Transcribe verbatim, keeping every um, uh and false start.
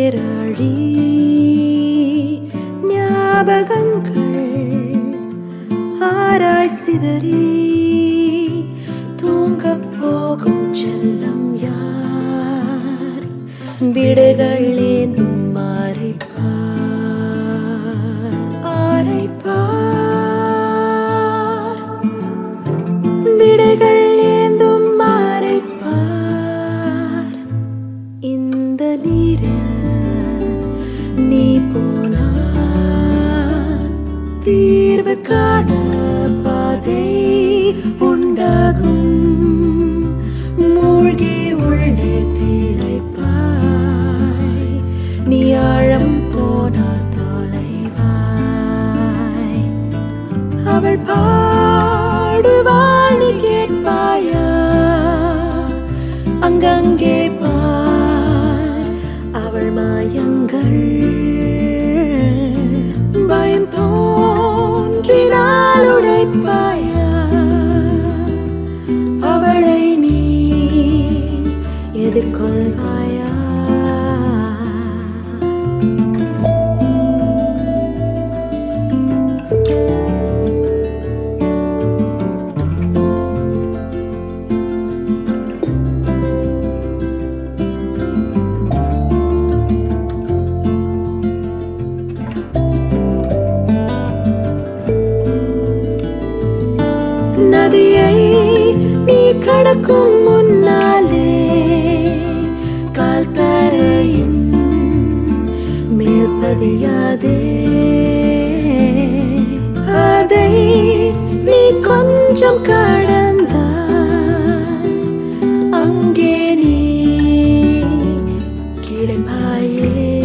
நேரழி ஞாபகங்கள் ஆராய் சிதறி தூங்கப் போகும் செல்லம் யார் விடைகள் ஏந்தும் விடைகள் ஏந்தும் மாறைப்பார் இந்த நீரில் நீ போனார் தீர்வு காண பாதை உண்டாகும் மூழ்கி உள்ளே திளைப்பாய் நீ ஆழம் போனால் தொலைவாய் அவள் பாடுவாள் நீ கேட்பாயா அங்கங்கே பார் அவள் மாயங்கள் பயம் தோன்றினால் உடைப்பாயா அவளை நீ எதிர்கொள்வாயா நதியை நீ கடக்கும் முன்னாலே கால் தரையின் மேல் பதியாதே அதை நீ கொஞ்சம் கடந்தால் அங்கே நீ கிடைப்பாயே